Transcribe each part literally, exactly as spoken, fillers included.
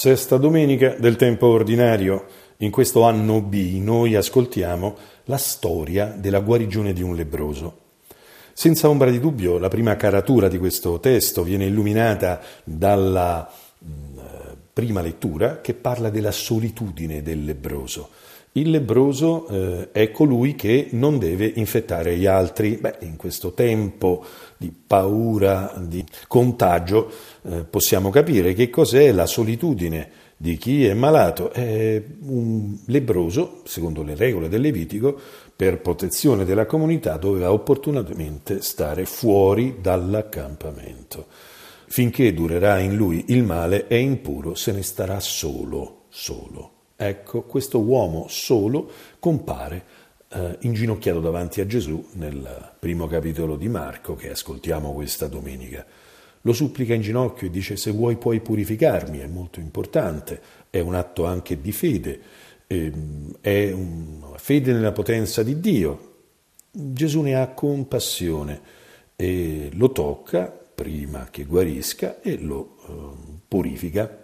Sesta domenica del tempo ordinario. In questo anno B noi ascoltiamo la storia della guarigione di un lebbroso. Senza ombra di dubbio, la prima caratura di questo testo viene illuminata dalla mh, prima lettura che parla della solitudine del lebbroso. Il lebbroso eh, è colui che non deve infettare gli altri. Beh, in questo tempo di paura, di contagio, eh, possiamo capire che cos'è la solitudine di chi è malato. È un lebbroso, secondo le regole del Levitico, per protezione della comunità, doveva opportunamente stare fuori dall'accampamento. Finché durerà in lui il male, è impuro, se ne starà solo, solo. Ecco, questo uomo solo compare eh, inginocchiato davanti a Gesù nel primo capitolo di Marco che ascoltiamo questa domenica. Lo supplica in ginocchio e dice: se vuoi puoi purificarmi, è molto importante, è un atto anche di fede, eh, è una fede nella potenza di Dio. Gesù ne ha compassione e lo tocca prima che guarisca e lo eh, purifica.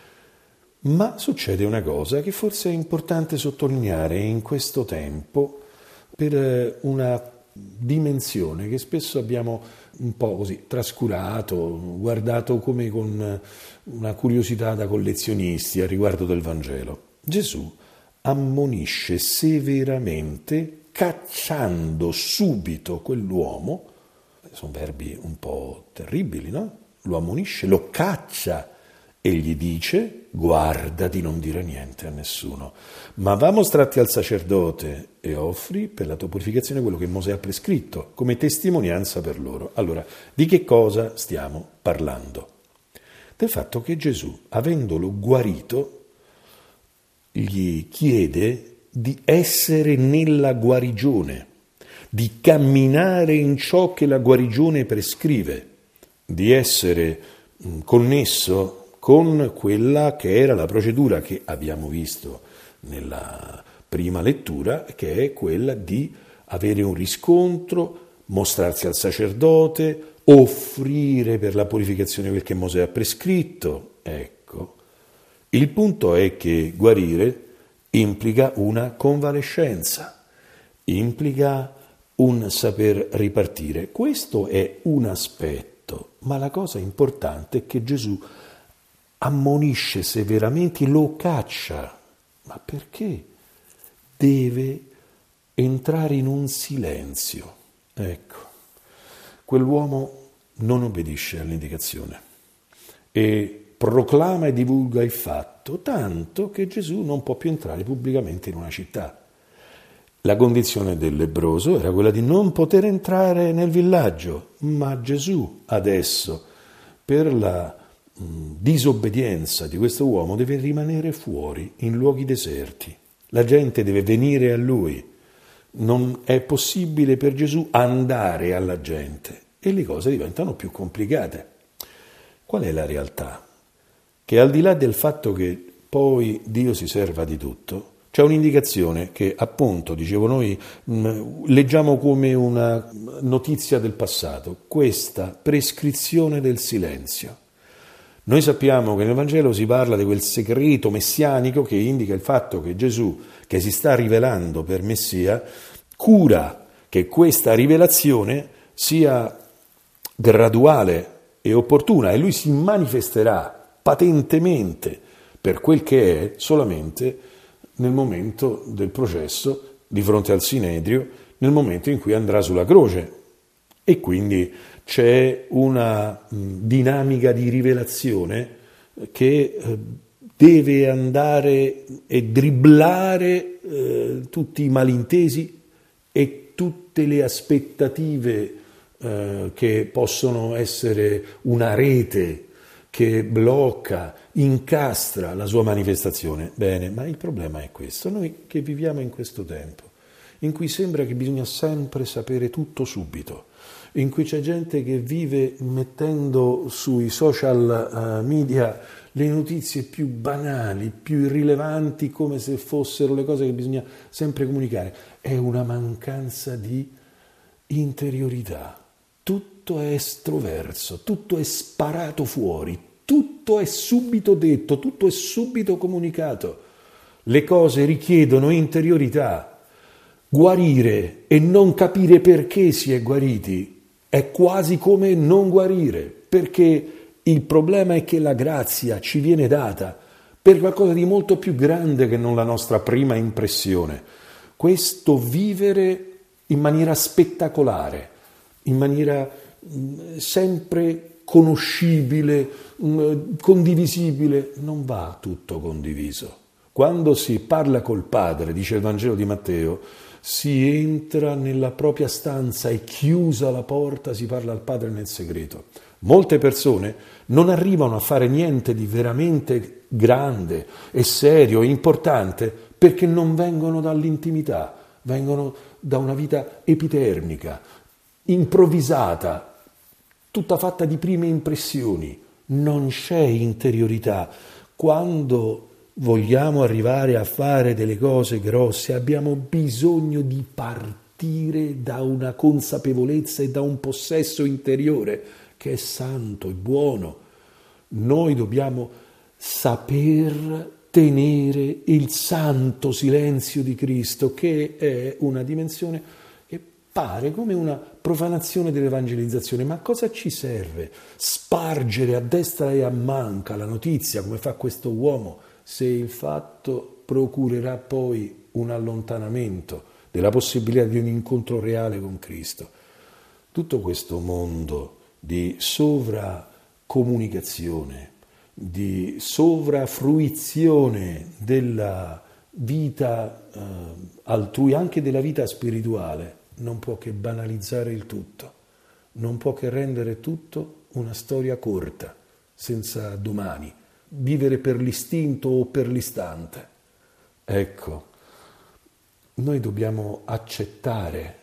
Ma succede una cosa che forse è importante sottolineare in questo tempo per una dimensione che spesso abbiamo un po' così trascurato, guardato come con una curiosità da collezionisti a riguardo del Vangelo. Gesù ammonisce severamente, cacciando subito quell'uomo. Sono verbi un po' terribili, no? Lo ammonisce, lo caccia e gli dice: guarda di non dire niente a nessuno, ma va mostrati al sacerdote e offri per la tua purificazione quello che Mosè ha prescritto come testimonianza per loro. Allora, di che cosa stiamo parlando? Del fatto che Gesù, avendolo guarito, gli chiede di essere nella guarigione, di camminare in ciò che la guarigione prescrive, di essere connesso con quella che era la procedura che abbiamo visto nella prima lettura, che è quella di avere un riscontro, mostrarsi al sacerdote, offrire per la purificazione quel che Mosè ha prescritto. Ecco, il punto è che guarire implica una convalescenza, implica un saper ripartire. Questo è un aspetto, ma la cosa importante è che Gesù ammonisce severamente, lo caccia. Ma perché? Deve entrare in un silenzio. Ecco, quell'uomo non obbedisce all'indicazione e proclama e divulga il fatto, tanto che Gesù non può più entrare pubblicamente in una città. La condizione del lebbroso era quella di non poter entrare nel villaggio, ma Gesù adesso, per la disobbedienza di questo uomo, deve rimanere fuori in luoghi deserti. La gente deve venire a lui. Non è possibile per Gesù andare alla gente e le cose diventano più complicate. Qual è la realtà? Che al di là del fatto che poi Dio si serva di tutto, c'è un'indicazione che, appunto, dicevo noi, mh, leggiamo come una notizia del passato, questa prescrizione del silenzio. Noi sappiamo che nel Vangelo si parla di quel segreto messianico che indica il fatto che Gesù, che si sta rivelando per Messia, cura che questa rivelazione sia graduale e opportuna e lui si manifesterà patentemente per quel che è solamente nel momento del processo di fronte al Sinedrio, nel momento in cui andrà sulla croce. E quindi c'è una dinamica di rivelazione che deve andare e dribblare eh, tutti i malintesi e tutte le aspettative eh, che possono essere una rete che blocca, incastra la sua manifestazione. Bene, ma il problema è questo. Noi che viviamo in questo tempo, in cui sembra che bisogna sempre sapere tutto subito, in cui c'è gente che vive mettendo sui social uh, media le notizie più banali, più irrilevanti, come se fossero le cose che bisogna sempre comunicare. È una mancanza di interiorità. Tutto è estroverso, tutto è sparato fuori, tutto tutto è subito detto, tutto è subito comunicato. Le cose richiedono interiorità. Guarire e non capire perché si è guariti è quasi come non guarire, perché il problema è che la grazia ci viene data per qualcosa di molto più grande che non la nostra prima impressione. Questo vivere in maniera spettacolare, in maniera mh, sempre conoscibile, mh, condivisibile, non va tutto condiviso. Quando si parla col Padre, dice il Vangelo di Matteo, si entra nella propria stanza e chiusa la porta si parla al Padre nel segreto. Molte persone non arrivano a fare niente di veramente grande e serio e importante perché non vengono dall'intimità, vengono da una vita epitermica, improvvisata, tutta fatta di prime impressioni. Non c'è interiorità. Quando vogliamo arrivare a fare delle cose grosse, abbiamo bisogno di partire da una consapevolezza e da un possesso interiore che è santo e buono. Noi dobbiamo saper tenere il santo silenzio di Cristo, che è una dimensione che pare come una profanazione dell'evangelizzazione. Ma cosa ci serve? Spargere a destra e a manca la notizia, come fa questo uomo, se il fatto procurerà poi un allontanamento della possibilità di un incontro reale con Cristo. Tutto questo mondo di sovracomunicazione, di sovrafruizione della vita eh, altrui, anche della vita spirituale, non può che banalizzare il tutto, non può che rendere tutto una storia corta, senza domani, vivere per l'istinto o per l'istante. Ecco, noi dobbiamo accettare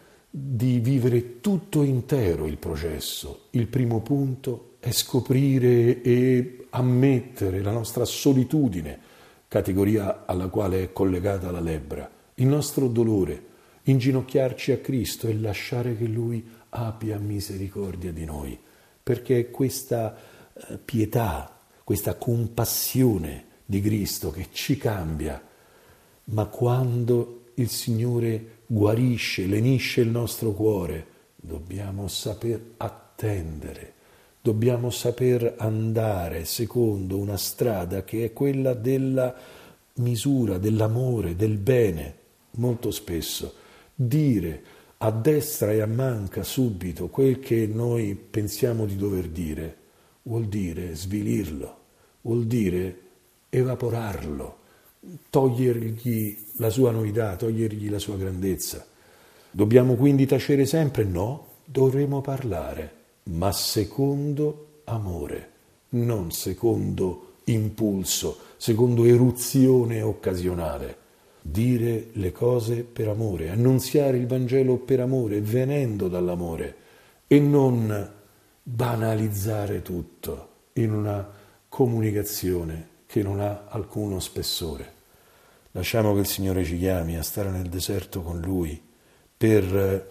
di vivere tutto intero il processo. Il primo punto è scoprire e ammettere la nostra solitudine, categoria alla quale è collegata la lebbra, il nostro dolore, inginocchiarci a Cristo e lasciare che Lui abbia misericordia di noi, perché è questa eh, pietà, questa compassione di Cristo che ci cambia. Ma quando il Signore guarisce, lenisce il nostro cuore, dobbiamo saper attendere, dobbiamo saper andare secondo una strada che è quella della misura, dell'amore, del bene. Molto spesso dire a destra e a manca subito quel che noi pensiamo di dover dire vuol dire svilirlo, vuol dire evaporarlo, togliergli la sua novità, togliergli la sua grandezza. Dobbiamo quindi tacere sempre? No, dovremo parlare, ma secondo amore, non secondo impulso, secondo eruzione occasionale. Dire le cose per amore, annunziare il Vangelo per amore, venendo dall'amore, e non banalizzare tutto in una comunicazione che non ha alcuno spessore. Lasciamo che il Signore ci chiami a stare nel deserto con Lui per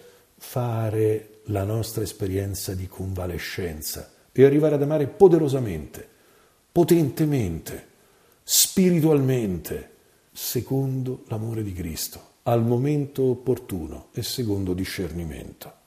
fare la nostra esperienza di convalescenza e arrivare ad amare poderosamente, potentemente, spiritualmente, secondo l'amore di Cristo, al momento opportuno e secondo discernimento.